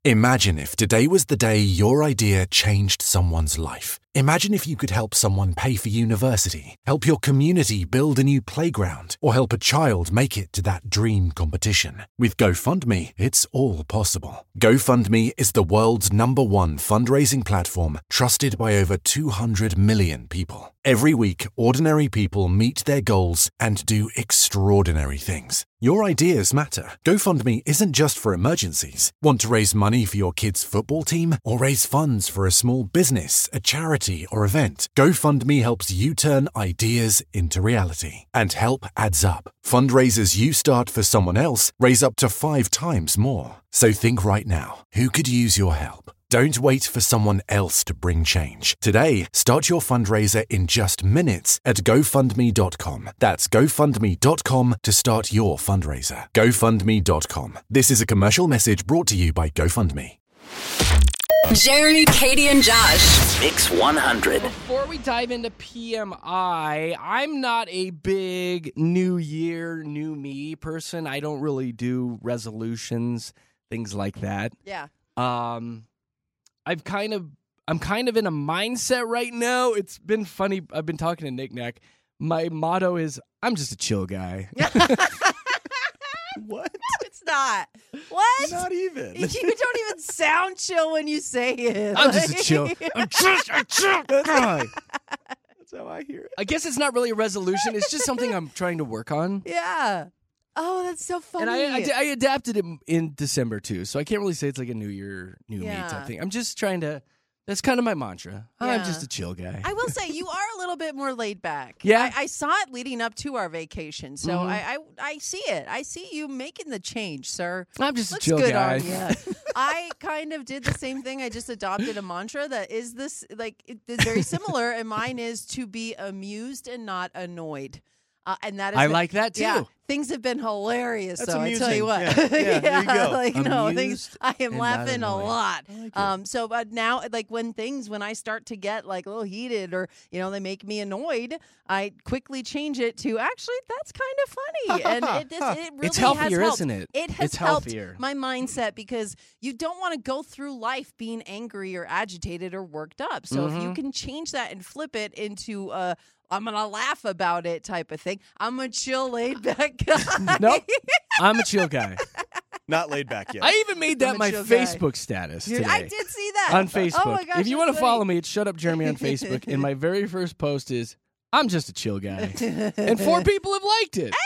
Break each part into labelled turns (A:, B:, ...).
A: Imagine if today was the day your idea changed someone's life. Imagine if you could help someone pay for university, help your community build a new playground, or help a child make it to that dream competition. With GoFundMe, it's all possible. GoFundMe is the world's #1 fundraising platform, trusted by over 200 million people. Every week, ordinary people meet their goals and do extraordinary things. Your ideas matter. GoFundMe isn't just for emergencies. Want to raise money for your kid's football team or raise funds for a small business, a charity, or event? GoFundMe helps you turn ideas into reality. And help adds up. Fundraisers you start for someone else raise up to 5 times more. So think right now, who could use your help? Don't wait for someone else to bring change. Today, start your fundraiser in just minutes at GoFundMe.com. That's GoFundMe.com to start your fundraiser. GoFundMe.com. This is a commercial message brought to you by GoFundMe.
B: Jeremy, Katie, and Josh.
C: Mix 100.
D: Before we dive into PMI, I'm not a big new year, new me person. I don't really do resolutions, things like that.
E: Yeah.
D: I'm kind of in a mindset right now. It's been funny. I've been talking to Nick Nack. My motto is, I'm just a chill guy.
E: What? It's not. What?
D: Not even.
E: You don't even sound chill when you say it.
D: I'm just a chill guy. That's how I hear it. I guess it's not really a resolution. It's just something I'm trying to work on.
E: Yeah. Oh, that's so funny.
D: And I adapted it in December, too. So I can't really say it's like a new year, new me type thing. I'm just trying to, that's kind of my mantra. I'm just a chill guy.
E: I will say, you are a little bit more laid back.
D: Yeah.
E: I saw it leading up to our vacation. So I see it. I see you making the change, sir.
D: I'm just
E: Looks
D: a chill
E: good
D: guy.
E: on you. I kind of did the same thing. I just adopted a mantra that is this, like, it's very similar. And mine is to be amused and not annoyed. And that is
D: I like that, too.
E: Yeah, things have been hilarious,
F: That's
E: so
F: amusing.
E: I tell you what.
F: Yeah, there you go.
E: Like, no,
D: Amused
E: I am
D: and
E: laughing
D: not
E: a
D: annoyed.
E: lot.
D: I like it.
E: So, but now, like, when I start to get, like, a little heated or, they make me annoyed, I quickly change it to, actually, that's kind of funny. And it really
D: It's healthier,
E: has helped.
D: isn't it?
E: It has
D: It's
E: helped
D: healthier.
E: my mindset because you don't want to go through life being angry or agitated or worked up. So if you can change that and flip it into I'm going to laugh about it type of thing. I'm a chill, laid back guy.
D: Nope. I'm a chill guy.
F: Not laid back yet.
D: I even made that
E: a
D: my
E: chill guy.
D: Facebook status today.
E: I did see that.
D: On Facebook.
E: Oh my gosh,
D: if you want to
E: that's
D: follow
E: great.
D: me, it's Shut Up Jeremy on Facebook. And my very first post is, I'm just a chill guy. And 4 people have liked it.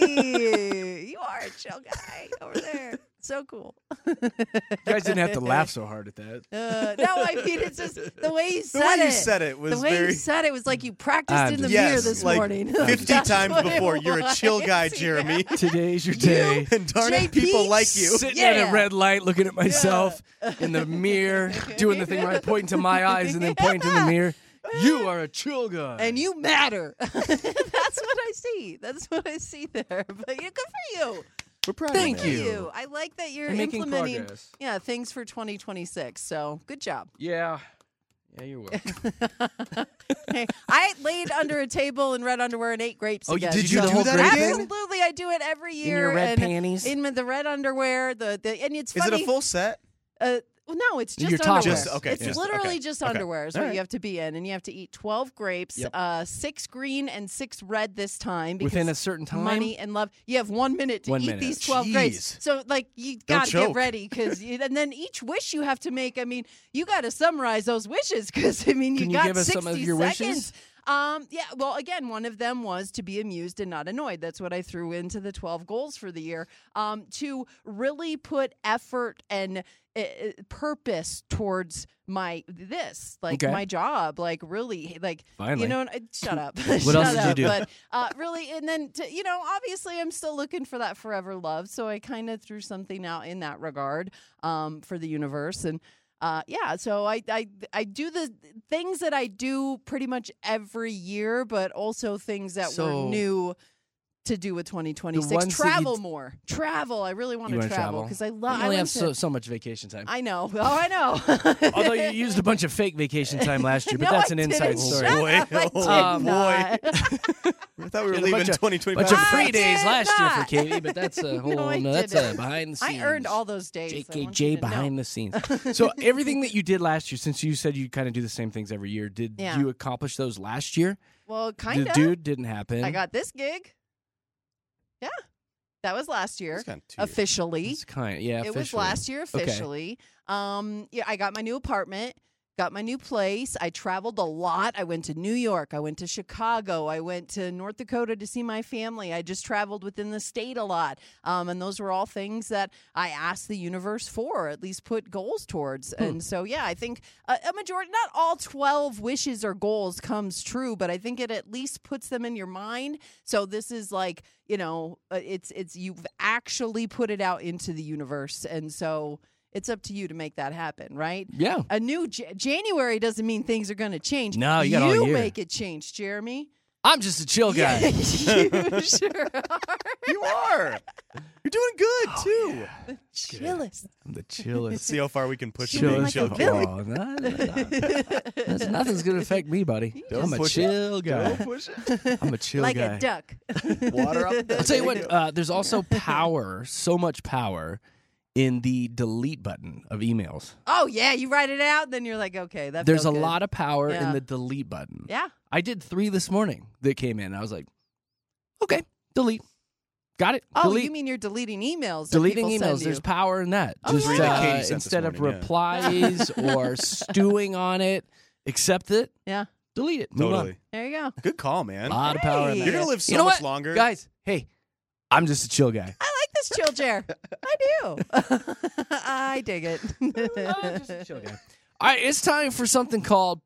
E: Hey, you are a chill guy over there. So cool.
D: You guys didn't have to laugh so hard at that.
E: No, I mean, it's just the way you said
F: The way
E: it.
F: you said it was
E: the way
F: very...
E: you said it was like you practiced
D: I'm
E: in the
D: just-
E: mirror this
F: like
E: morning.
F: 50
E: That's
F: times
E: what it
F: before. You're a chill guy,
E: was.
F: Jeremy.
D: Today's your day.
F: And darn it,
E: JP?
F: people like you.
D: Sitting at
E: Yeah.
D: a red light, looking at myself in the mirror, doing the thing where I point to my eyes and then point to the mirror. You are a chill guy.
E: And you matter. That's what I see. That's what I see there. But good for you.
D: We're proud
E: Thank
D: of
E: you. I like that you're
D: You're making
E: implementing
D: progress.
E: things for 2026. So good job.
D: Yeah. Yeah, you're welcome.
E: Hey, I laid under a table in red underwear and ate grapes
D: Oh,
E: again.
D: did you
E: So
D: do that again?
E: Absolutely, I do it every year.
D: your red
E: and
D: panties?
E: In the red underwear, and it's
F: Is
E: funny.
F: it a full set?
E: Well, no, it's just
D: Your
E: underwear.
D: topless.
F: Just- okay,
E: It's
F: just-
E: literally
F: okay,
E: just
F: okay.
E: underwear is
F: All
E: what
F: right.
E: you have to be in, and you have to eat 12 grapes,
D: Yep.
E: 6 green and 6 red this time. Because
D: Within a certain time?
E: money and love. You have 1 minute to
D: 1
E: eat
D: minute.
E: these 12
F: Jeez.
E: grapes. So, like, you got to get
F: choke.
E: ready because, and then each wish you have to make. I mean, you got to summarize those wishes because, I mean,
D: Can you
E: got
D: give us
E: 60
D: some of your
E: seconds.
D: wishes?
E: Yeah, well, again, one of them was to be amused and not annoyed. That's what I threw into the 12 goals for the year. To really put effort and purpose towards my job, like really, like
D: Finally.
E: shut up.
D: What
E: Shut
D: else did you
E: up.
D: do?
E: But really, and then obviously, I'm still looking for that forever love. So I kind of threw something out in that regard for the universe and. So I do the things that I do pretty much every year, but also things that were new to do with 2026.
D: ones that
E: Travel
D: you-
E: more. Travel. I really want
D: You
E: to
D: wanna
E: travel
D: travel?
E: because I
D: You
E: love.
D: only have so much vacation time.
E: I know. Oh, I know.
D: Although you used a bunch of fake vacation time last year, but
E: No,
D: that's
E: I
D: an inside
E: didn't.
D: story.
E: Shut
F: Boy.
E: up, I did
F: Oh, boy.
E: not.
F: I thought we were
D: Had a
F: leaving
D: bunch of-
F: 2025.
D: Bunch of
E: I
D: free days
E: did
D: last year for
E: not.
D: Katie, but that's a whole.
E: I
D: that's
E: didn't.
D: behind the scenes.
E: I earned all those days. I want you
D: JKJ
E: to know.
D: behind the scenes. So everything that you did last year, since you said you kind of do the same things every year, did
E: Yeah.
D: you accomplish those last year?
E: Well, kind
D: The
E: of.
D: dude didn't happen.
E: I got this gig. Yeah, that was last year
F: It's kinda 2 years.
E: officially.
D: It's kind, yeah.
E: It was
D: officially.
E: last year
D: Okay.
E: officially. Yeah, I got my new apartment, got my new place. I traveled a lot. I went to New York. I went to Chicago. I went to North Dakota to see my family. I just traveled within the state a lot. And those were all things that I asked the universe for, or at least put goals towards. And so, yeah, I think a majority, not all 12 wishes or goals comes true, but I think it at least puts them in your mind. So this is like, it's you've actually put it out into the universe. And so it's up to you to make that happen, right?
D: Yeah.
E: A new January doesn't mean things are going to change.
D: No, you got all year.
E: make it change, Jeremy.
D: I'm just a chill guy.
E: you sure are.
F: You are. You're doing good, too.
E: Chillest.
D: I'm the
F: Let's
D: chillest.
F: see how far we can push
E: Chilling
F: you.
E: like
F: Chill
E: a
F: kid.
E: villain.
D: Oh, no. Nothing's gonna affect me, buddy. I'm a
F: push it.
D: chill guy.
F: Don't push it.
D: I'm a chill
E: Like
D: guy.
E: a duck.
F: Water up the
D: I'll tell you what. There's also power, so much power, in the delete button of emails.
E: Oh, yeah. You write it out, then you're like, okay, that
D: There's a
E: felt good.
D: lot of power
E: Yeah.
D: in the delete button.
E: Yeah.
D: I did 3 this morning that came in. I was like, okay, delete. Got it.
E: Oh,
D: delete.
E: you mean you're deleting emails? that
D: Deleting
E: people send
D: emails. There's
E: you.
D: power in that.
E: Oh,
D: Just
E: yeah. 3 that
F: Katie sent this
D: instead of
F: morning, yeah.
D: replies or stewing on it, accept it,
E: Yeah.
D: delete it. Move
F: Totally.
E: There you go.
F: Good call, man.
D: on. A lot of power in
E: Hey.
D: that.
F: You're going to live so
D: You know
F: much
D: what?
F: longer.
D: Guys, hey, I'm just a chill guy.
E: I like this chill chair. I do. I dig it.
D: Just a chill guy. All right, it's time for something called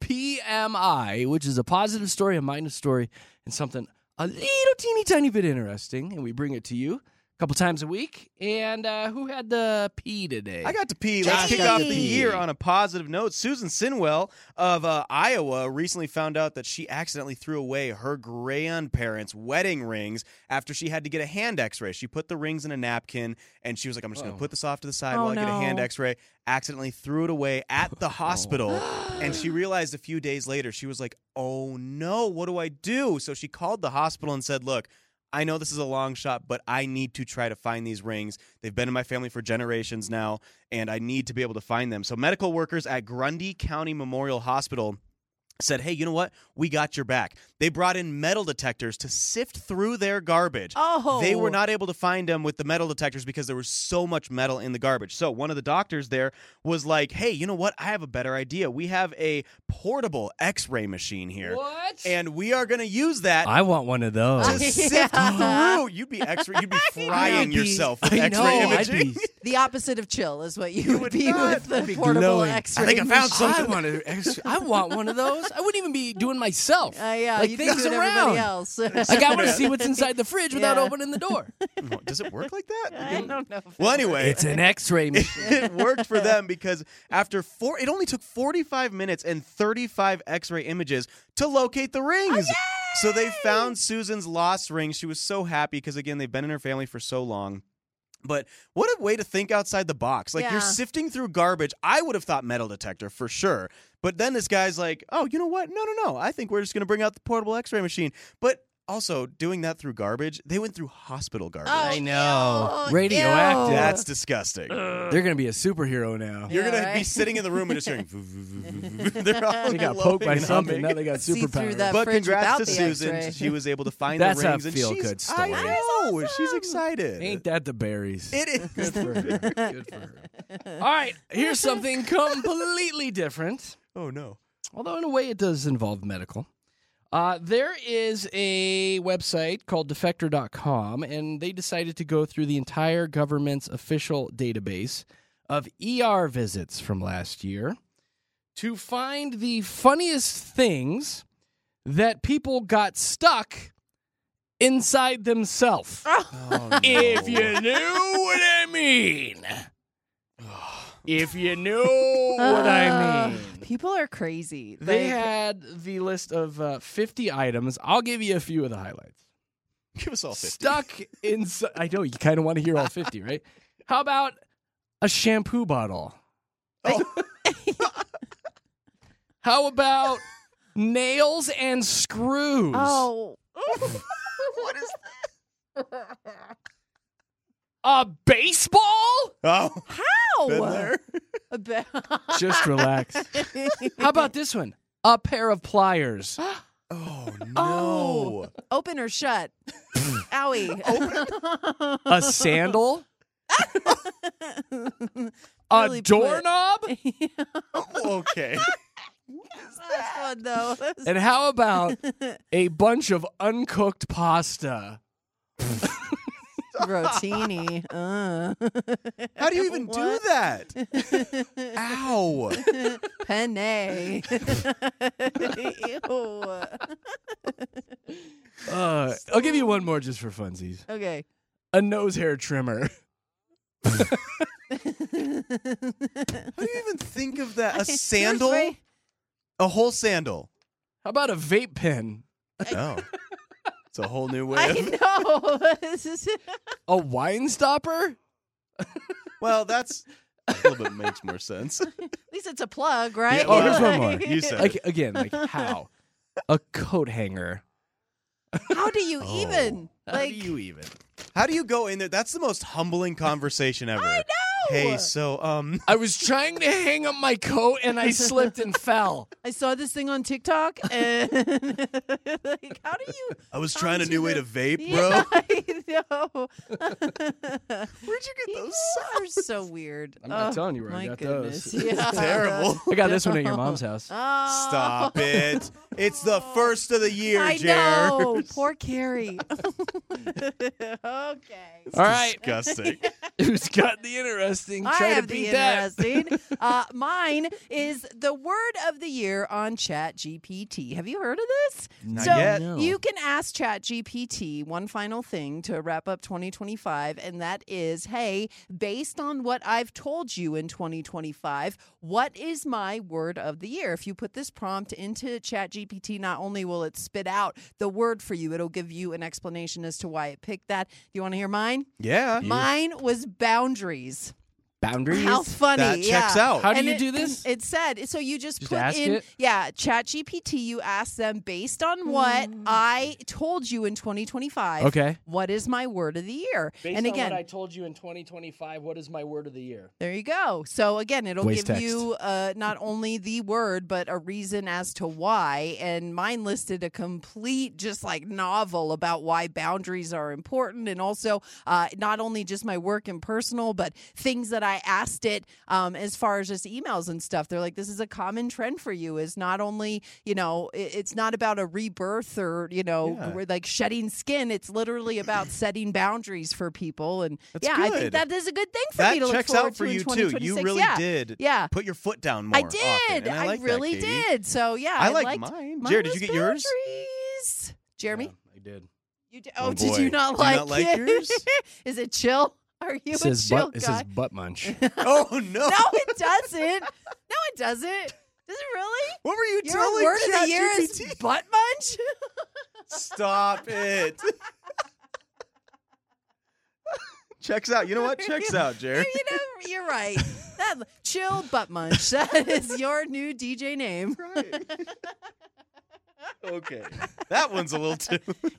D: PMI, which is a positive story, a minus story, and something a little teeny tiny bit interesting. And we bring it to you a couple times a week. And who had the P today?
F: I got to pee. Let's kick off the year on a positive note. Susan Sinwell of Iowa recently found out that she accidentally threw away her grandparents' wedding rings after she had to get a hand x-ray. She put the rings in a napkin, and she was like, I'm just going to put this off to the side
E: Oh,
F: while I get a hand
E: no.
F: x-ray. Accidentally threw it away at the hospital, and she realized a few days later, she was like, oh no, what do I do? So she called the hospital and said, look, I know this is a long shot, but I need to try to find these rings. They've been in my family for generations now, and I need to be able to find them. So medical workers at Grundy County Memorial Hospital said, hey, you know what? We got your back. They brought in metal detectors to sift through their garbage.
E: Oh.
F: They were not able to find them with the metal detectors because there was so much metal in the garbage. So one of the doctors there was like, hey, you know what? I have a better idea. We have a portable x-ray machine here.
D: What?
F: And we are going to use that
D: I want one of those.
F: to sift through. You'd be frying yourself with
D: I
F: X-ray
D: know, I'd
F: imaging.
D: be-
E: The opposite of chill is what you would be
F: not.
E: with the
D: I'd be
E: portable
D: glowing.
E: X-ray.
F: I think I found
E: machine.
F: something.
D: I want one of those. I wouldn't even be doing myself.
E: Yeah,
D: like
E: you
D: things
E: do it
D: around.
E: everybody else.
D: Like I want to see what's inside the fridge without
E: Yeah.
D: opening the door.
F: Does it work like that?
E: I don't know. if
F: Well,
E: it-
F: anyway,
D: It's an X-ray machine.
F: it worked for them because after it only took 45 minutes and 35 X-ray images to locate the rings. So they found Susan's lost rings. She was so happy because, again, they've been in her family for so long. But what a way to think outside the box. Like,
E: Yeah.
F: you're sifting through garbage. I would have thought metal detector for sure. But then this guy's like, oh, you know what? No. I think we're just going to bring out the portable X-ray machine. But also, doing that through garbage, they went through hospital garbage.
E: Oh,
D: I know.
E: ew,
D: Radioactive.
E: ew.
F: That's disgusting.
D: They're gonna be a superhero now.
F: You're
E: Yeah,
F: going to be
E: right?
F: sitting in the room and just hearing. They're all
D: They got
F: glowing
D: poked by
F: and
D: something.
F: humming.
D: Now they got
E: See through
D: superpowers.
E: that
F: But
E: fridge
F: congrats
E: without
F: to
E: the
F: Susan.
E: X-ray.
F: She was able to find
D: That's
F: the
D: a
F: rings. And
D: feel-good
F: she's,
D: story.
F: I know. She's excited.
D: Ain't that the berries?
F: It is.
D: Good for her. Good for her. All right, here's something completely different.
F: Oh, no.
D: Although in a way it does involve medical. There is a website called Defector.com, and they decided to go through the entire government's official database of ER visits from last year to find the funniest things that people got stuck inside themselves.
F: Oh, no.
D: If you knew what I mean. If you knew what I mean.
E: People are crazy.
D: They
E: Like,
D: had the list of 50 items. I'll give you a few of the highlights.
F: Give us all 50.
D: stuck in. I know you kind of want to hear all 50, right? How about a shampoo bottle?
F: Oh.
D: How about nails and screws?
E: Oh.
F: What is that?
D: A baseball?
F: Oh,
E: How?
F: been there.
D: Just relax. How about this one? A pair of pliers.
F: Oh, no.
E: Oh. Open or shut? Owie.
D: A sandal?
E: Really
D: A doorknob?
F: Okay.
E: That's fun, though.
D: And how about a bunch of uncooked pasta?
E: Rotini.
F: How do you even do that? Ow.
E: Penne. Ew.
D: I'll give you one more just for funsies.
E: Okay.
D: A nose hair trimmer.
F: How do you even think of that? A sandal?
E: Seriously?
F: A whole sandal?
D: How about a vape pen?
F: Oh. It's a whole new way
E: I
F: of...
E: know. This is-
D: A wine stopper?
F: Well, that's a little bit makes more sense.
E: At least it's a plug, right?
F: Yeah,
D: Oh, here's one more.
F: You said
D: Like
F: it.
D: again, like how? A coat hanger.
E: How do you even?
D: How
E: Like,
D: do you even?
F: How do you go in there? That's the most humbling conversation ever.
E: I know.
F: Hey, so
D: I was trying to hang up my coat and I slipped and fell.
E: I saw this thing on TikTok, and like, how do you?
F: I was trying a
E: to
F: new way
E: the-
F: to vape,
E: Yeah,
F: bro.
E: I know.
F: Where'd you get
E: People
F: those
E: are so weird.
D: I'm not
E: Oh,
D: telling you where I
E: my
D: got
E: goodness.
D: those.
E: Yeah.
F: Terrible.
D: I got this one at your mom's house.
E: Oh,
F: Stop it. It's the first of the year,
E: I
F: Jer.
E: know. Poor Carrie. Okay.
D: All right.
F: Disgusting.
D: Who's got the interesting?
E: I
D: Try to
E: have
D: beat
E: the
D: that.
E: interesting. Mine is the word of the year on ChatGPT. Have you heard of this?
F: Not
E: so
F: yet.
D: No.
E: you can ask ChatGPT one final thing to wrap up 2025, and that is, hey, based on what I've told you in 2025, what is my word of the year? If you put this prompt into ChatGPT, not only will it spit out the word for you, it'll give you an explanation as to why it picked that. Do you want to hear mine?
F: Yeah.
E: Mine was boundaries.
D: Boundaries.
E: How funny.
F: That checks
E: yeah.
F: out.
D: How do
E: And
D: you do this?
E: It said, so you just put
D: ask
E: in,
D: it?
E: yeah, ChatGPT, you ask them based on what I told you in 2025.
D: Okay.
E: What is my word of the year?
D: Based
E: and
D: on
E: again,
D: what I told you in 2025, what is my word of the year?
E: there you go. So again, it'll
D: Waste
E: give you not only the word, but a reason as to why. And mine listed a complete, just like novel about why boundaries are important. And also not only just my work and personal, but things that I asked it as far as just emails and stuff. They're like, this is a common trend for you, is not only, it's not about a rebirth or,
F: Yeah.
E: like shedding skin. It's literally about setting boundaries for people. And
F: That's
E: I think
F: good.
E: that is a good thing for
F: That
E: me to look
F: checks
E: forward
F: out for
E: to in
F: you, too.
E: 2026.
F: You really
E: yeah.
F: did
E: Yeah.
F: put your foot down more
E: I did.
F: often, and I like that,
E: really
F: Katie.
E: did. So yeah,
F: I like
E: liked-
F: mine.
E: mine
F: Jared, did
E: was
F: you get yours?
E: boundaries. Jeremy,
D: I did.
E: you did.
F: Oh,
E: Oh, did
F: boy.
E: you not
F: Do you
E: like
F: not like
E: it?
F: yours?
E: Is it chill? Are you
D: It says
E: a chill
D: butt. It
E: guy?
D: says butt munch.
F: Oh, no.
E: No, it doesn't. No, it doesn't. Does it really?
F: What were you
E: Your
F: telling
E: word of the year is
F: ChatGPT?
E: butt munch.
F: Stop it. Checks out. You know what? Checks out, Jared.
E: You're right. That chill butt munch. That is your new DJ name.
F: Right. Okay. That one's a little too.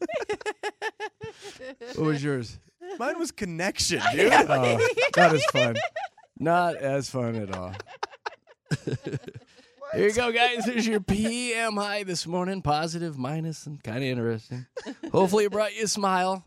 D: What was yours?
F: Mine was connection, dude.
D: Oh, not as fun. Not as fun at all. Here you go, guys. Here's your PM high this morning. Positive, minus, and kind of interesting. Hopefully it brought you a smile.